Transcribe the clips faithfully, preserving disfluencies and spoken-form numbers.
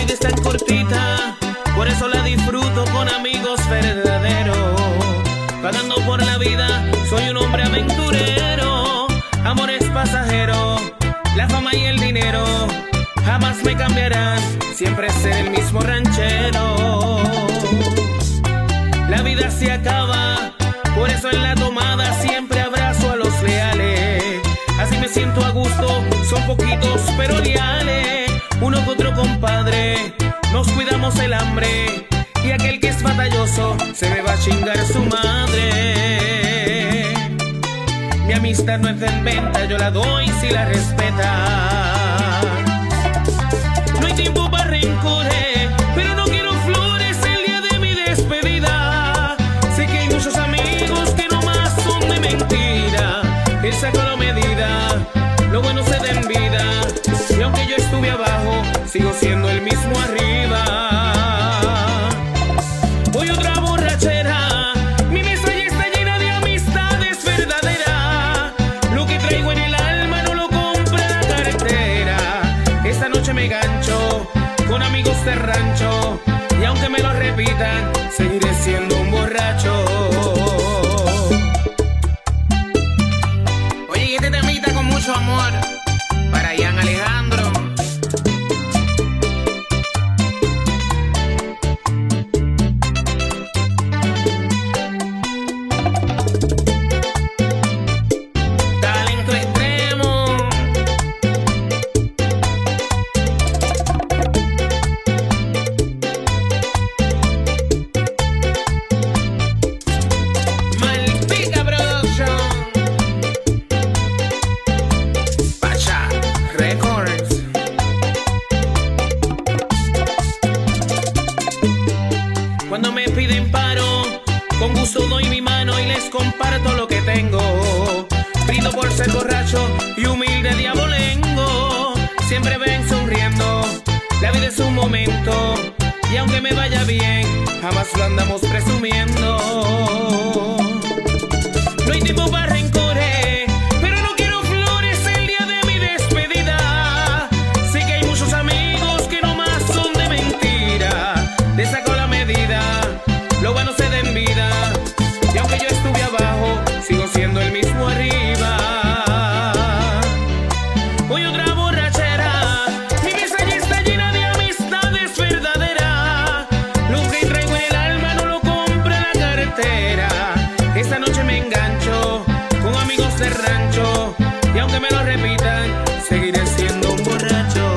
vida es tan cortita, por eso la disfruto con amigos verdaderos. Pagando por la vida, soy un hombre aventurero. Amor es pasajero, la fama y el dinero jamás me cambiarán, siempre seré el mismo ranchero. La vida se acaba, por eso en la tomada siempre abrazo a los leales. Así me siento a gusto, son poquitos pero leales. Uno que otro compadre, nos cuidamos el hambre. Y aquel que es batalloso, se me va a chingar su madre. Mi amistad no es en venta, yo la doy si la respeta. No hay tiempo para rencores, pero no quiero flores el día de mi despedida. Sé que hay muchos amigos que nomás son de mentira. Él sacó la medida, lo bueno se da en vida. Y aunque yo estuve abajo, sigo siendo el mismo arriba. Voy otra borrachera, mi mesa ya está llena de amistades verdaderas. Lo que traigo en el alma no lo compra la cartera. Esta noche me gancho con amigos de rancho, y aunque me lo repitan, seguiré siendo un borracho. Oye, y este temita con mucho amor para Ian Alejandro. Talento extremo. Malpica Production. Pacha Records. Cuando me piden paro, con gusto doy mi mano y les comparto lo que tengo. Brindo por ser borracho y humilde diabolengo. Siempre ven sonriendo, la vida es un momento. Y aunque me vaya bien, jamás lo andamos presumiendo. No hay tiempo para rencores, pero no quiero flores el día de mi despedida. Sé que hay muchos amigos que nomás son de mentira. Les saco la medida, lo bueno se da en vida. Y aunque yo estuve abajo, sigo siendo el mismo arriba. Voy otra borrachera, mi mesa ya está llena de amistades verdaderas. Lo que traigo en el alma no lo compra la cartera. Esta noche me engancho con amigos de rancho, y aunque me lo repitan, seguiré siendo un borracho.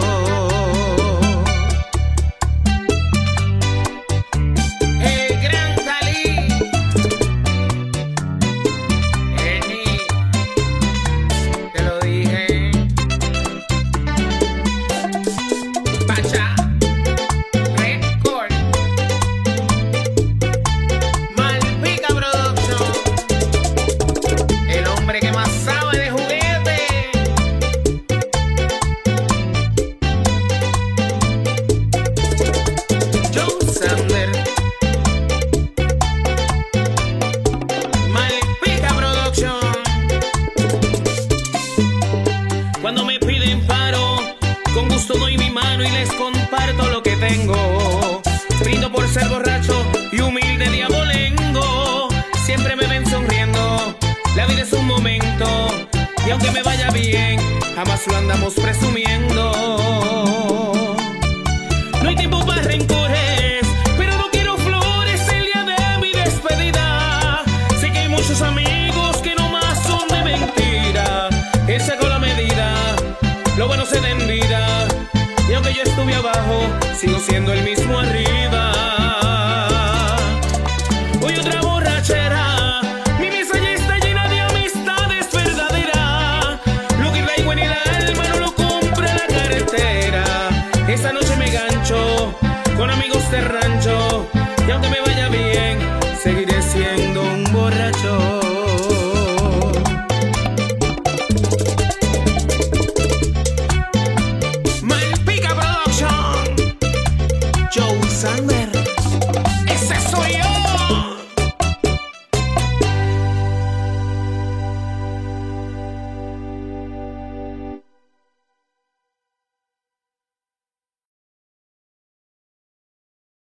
El gran Talí. Eni, te lo dije. Pacha Record. Malpica Production. El hombre que más sabe de juguete. Joe Sander. Malpica Production. Cuando me piden paro, con gusto doy mi mano y les comparto lo que tengo. Brindo por ser borracho y humilde diabolengo. Siempre me ven sonriendo, la vida es un momento. Y aunque me vaya bien, jamás lo andamos presumiendo. No hay tiempo para rencores, pero no quiero flores el día de mi despedida. Sé que hay muchos amigos que nomás son de mentira. Él sacó la medida, lo bueno se da en vida. Y aunque yo estuve abajo, sigo siendo el mismo arriba. Voy otra borrachera, mi mesa ya está llena de amistades verdaderas. Lo que traigo en el alma no lo compra la cartera. Esta noche me gancho con amigos de rancho, y aunque me vaya bien, seguiré siendo un borracho. Malpica Production. Joe Sander. Ese soy yo.